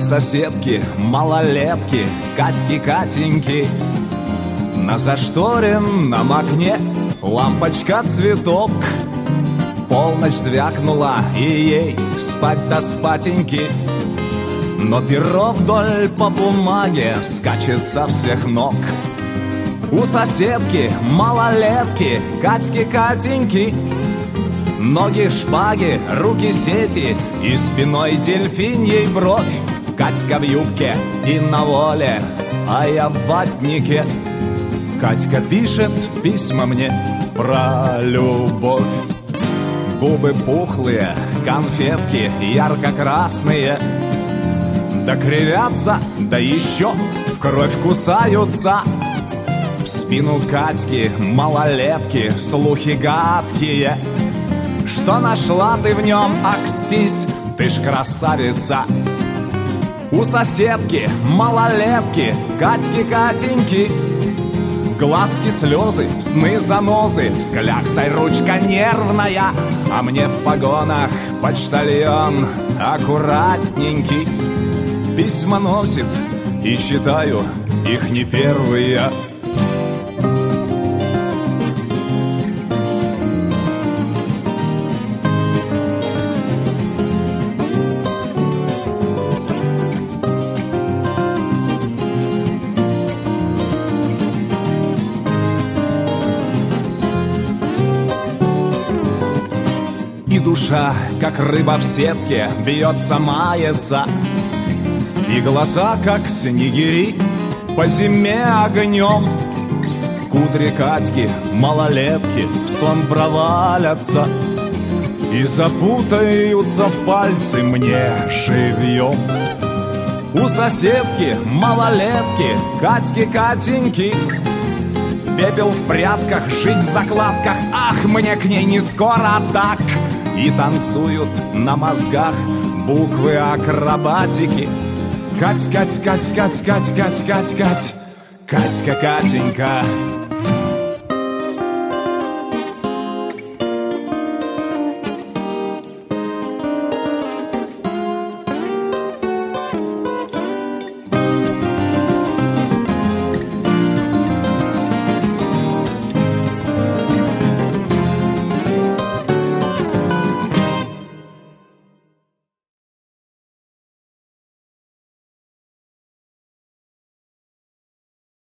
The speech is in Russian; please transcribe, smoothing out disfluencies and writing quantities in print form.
соседки, малолетки, Катьки, Катеньки. На зашторенном окне лампочка цветок. Полночь звякнула, и ей спать до спатеньки. Но перо вдоль по бумаге скачет со всех ног. У соседки, малолетки, Катьки, Катеньки. Ноги шпаги, руки сети и спиной дельфиньей бровь. Катька в юбке и на воле, а я в ватнике. Катька пишет письма мне про любовь. Губы пухлые, конфетки ярко-красные, да кривятся, да еще в кровь кусаются. В спину Катьки, малолетки, слухи гадкие. Что нашла ты в нем, акстись, ты ж красавица. У соседки, малолетки, Катьки, Катеньки. Глазки, слезы, сны, занозы, с кляксой ручка нервная. А мне в погонах почтальон аккуратненький. Письма носит, и считаю их не первые. И душа, как рыба в сетке, бьется, мается. И глаза, как снегири, по зиме огнем. Кудри Катьки, малолетки, в сон провалятся и запутаются в пальцы мне живьем. У соседки, малолетки, Катьки, Катеньки. Пепел в прядках, жить в закладках, ах, мне к ней не скоро так. И танцуют на мозгах буквы акробатики. Кать, Кать, Кать, Кать, Кать, Кать, Кать, Кать, Катька, Катенька.